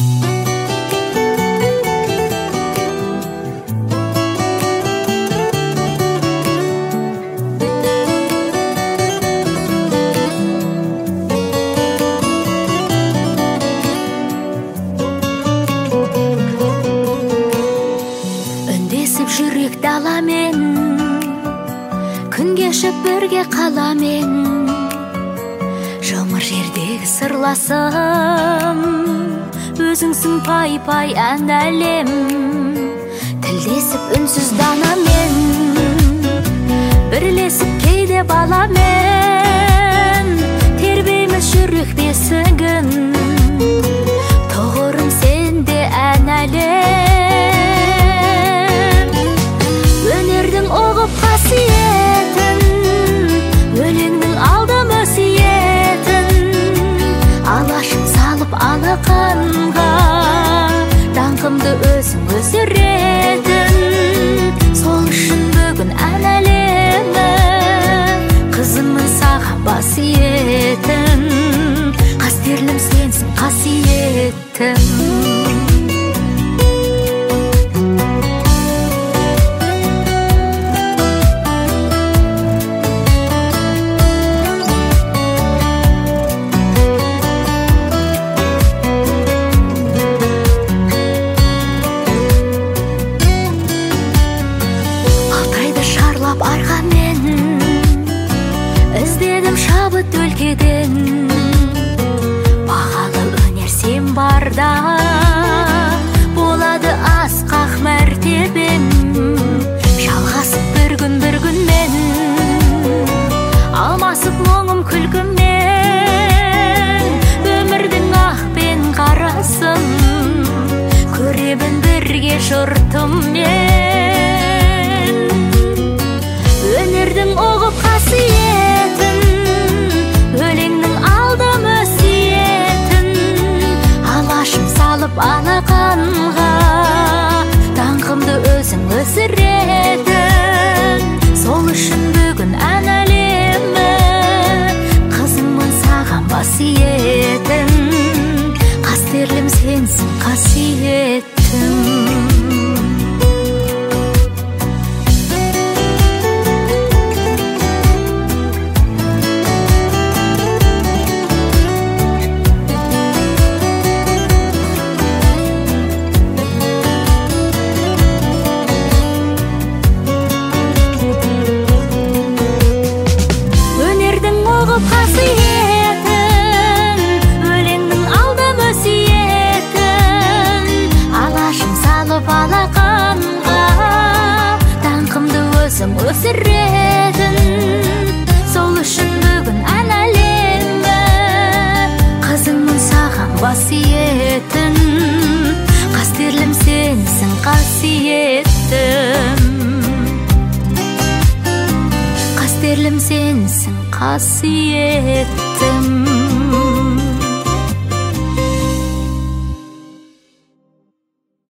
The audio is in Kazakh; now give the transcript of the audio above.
Жүрек даламен күн кешіп бірге қаламен жұмыр жердегі сырласым өзіңсің пай-пай ән әлем тілдесіп үнсіз данамен бірлесіп кейде баламен тербейміз жүрек бесігін тұғырым сенде ән әлем оғып қасиетін өлеңнің алдым өсиетін алашым салып алақанға даңқымды өзің өсіретін сол үшін бүгін ән әлемі қызымын саған бас иетін қастерлім сенсің қасиеттім арғамен іздедім шабыт өлкеден бағалы өнер сен барда болады асқақ мәртебем жалғасып бір күнмен алмасып мұңым күлкімен өмірдің ақ пен қарасын көремін бірге жұртыммен өнердің оғып қасиетін өлеңнің алдым өсиетін алашым салып алақанға даңқымды өзің өсіретін сол үшін бүгін ән әлемі қызымын саған бас иетін қастерлім сенсің қасиеттім қасиетін өлеңнің алдым өсиетін алашым салып алақанға даңқымды өзім өсіретін сол үшін бүгін ән әлемі қызыңмын саған бас иетін қастерлім сенсің қасиеттім қастерлім сенсің қасиеттім